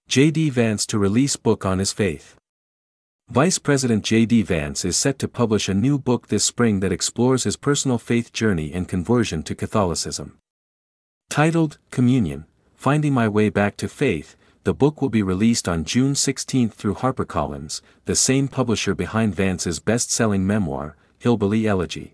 J.D. Vance to release book on his faith. Vice President J.D. Vance is set to publish a new book this spring that explores his personal faith journey and conversion to Catholicism. Titled, Communion, Finding My Way Back to Faith, the book will be released on June 16 through HarperCollins, the same publisher behind Vance's best-selling memoir, Hillbilly Elegy.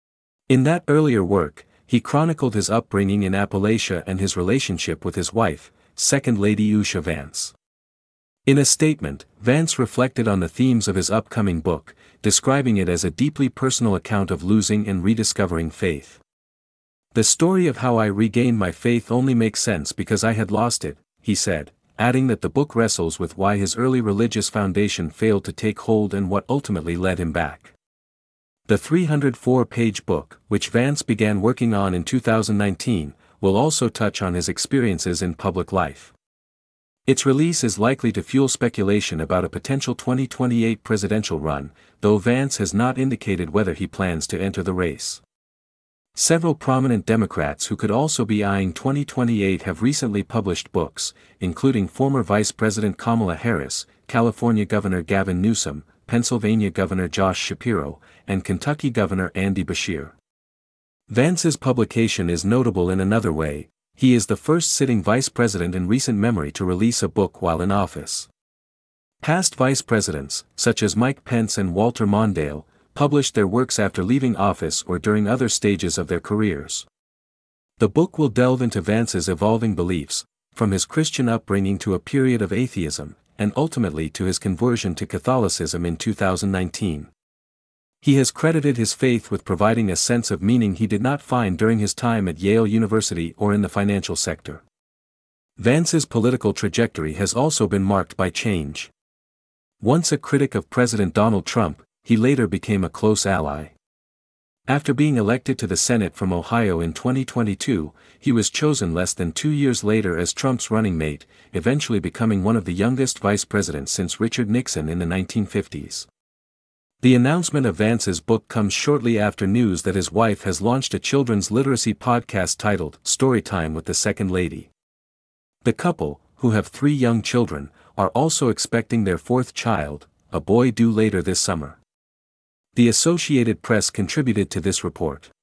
In that earlier work, he chronicled his upbringing in Appalachia and his relationship with his wife, Second Lady Usha Vance. In a statement, Vance reflected on the themes of his upcoming book, describing it as a deeply personal account of losing and rediscovering faith. "The story of how I regained my faith only makes sense because I had lost it," he said, adding that the book wrestles with why his early religious foundation failed to take hold and what ultimately led him back. The 304-page book, which Vance began working on in 2019, will also touch on his experiences in public life. Its release is likely to fuel speculation about a potential 2028 presidential run, though Vance has not indicated whether he plans to enter the race. Several prominent Democrats who could also be eyeing 2028 have recently published books, including former Vice President Kamala Harris, California Governor Gavin Newsom, Pennsylvania Governor Josh Shapiro, and Kentucky Governor Andy Beshear. Vance's publication is notable in another way: he is the first sitting vice president in recent memory to release a book while in office. Past vice presidents, such as Mike Pence and Walter Mondale, published their works after leaving office or during other stages of their careers. The book will delve into Vance's evolving beliefs, from his Christian upbringing to a period of atheism, and ultimately to his conversion to Catholicism in 2019. He has credited his faith with providing a sense of meaning he did not find during his time at Yale University or in the financial sector. Vance's political trajectory has also been marked by change. Once a critic of President Donald Trump, he later became a close ally. After being elected to the Senate from Ohio in 2022, he was chosen less than 2 years later as Trump's running mate, eventually becoming one of the youngest vice presidents since Richard Nixon in the 1950s. The announcement of Vance's book comes shortly after news that his wife has launched a children's literacy podcast titled Storytime with the Second Lady. The couple, who have 3 young children, are also expecting their 4th child, a boy, due later this summer. The Associated Press contributed to this report.